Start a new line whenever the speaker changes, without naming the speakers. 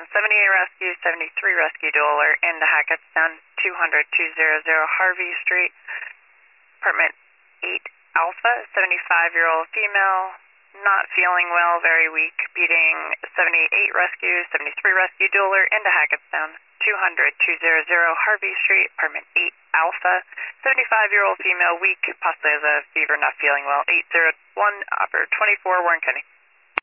Hackettstown, 78 rescue, 73 rescue Dollar into Hackettstown, 200-200 Harvey Street, apartment 8 Alpha, 75-year-old female, not feeling well, very weak, beating 78 rescue, 73 rescue Dollar into Hackettstown, 200-200 Harvey Street, apartment 8 Alpha, 75-year-old female, weak, possibly has a fever, not feeling well, 801 Upper 24 Warren County.